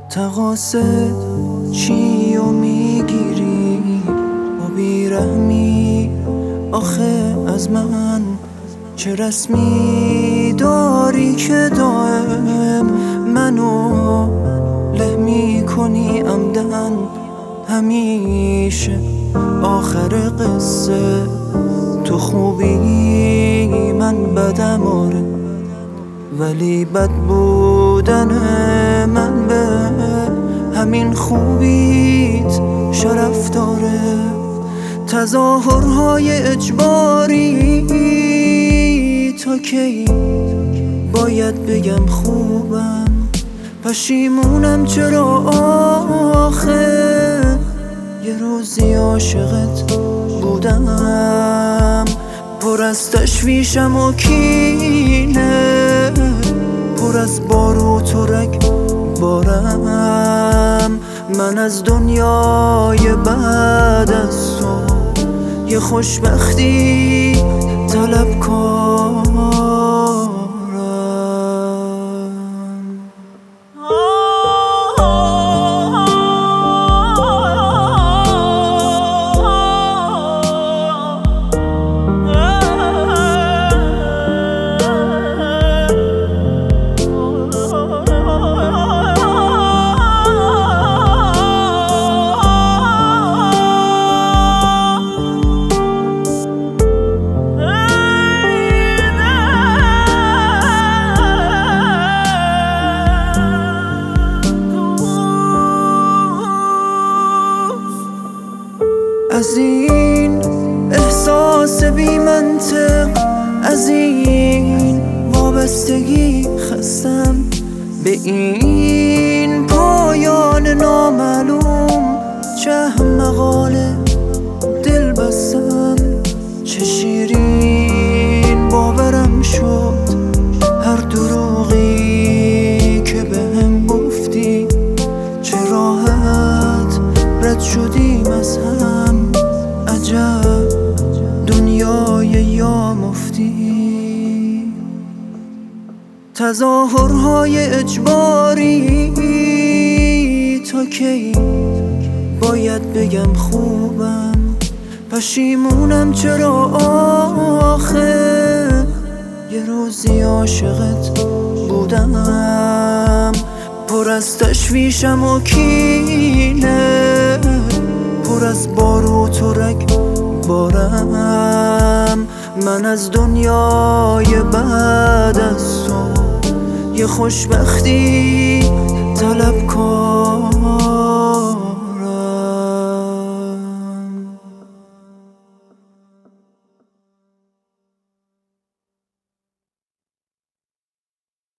تقاصد چی و میگیری با بیرحمی آخه از من؟ چه رسمی داری که دائم منو له میکنی عمدن؟ همیشه آخر قصه تو خوبی من بدم، آره، ولی بد بودن من به همین خوبیت شرف داره. تظاهرهای اجباری تا کی باید بگم خوبم؟ پشیمونم چرا آخه یه روزی عاشقت بودم. پر از تشویشم و کینه، پر از باروت و رگبارم. من از دنیای بعد از تو یه خوشبختی طلبکارم. از این احساس بی منطق، از این وابستگی خستم، به این پایان نامعلوم چه مقاله دل بستم. چه شیرین باورم شد هر دروغی که بهم گفتی، چه راحت رد شدیم از هم. عجب دنیای یا مفتی. تظاهرهای اجباری تا کی باید بگم خوبم؟ پشیمونم چرا آخه یه روزی عاشقت بودم. پر از تشویشم و کینه، پر از باروت و رگبارم. من از دنیای بعد از تو یه خوشبختی طلبکارم.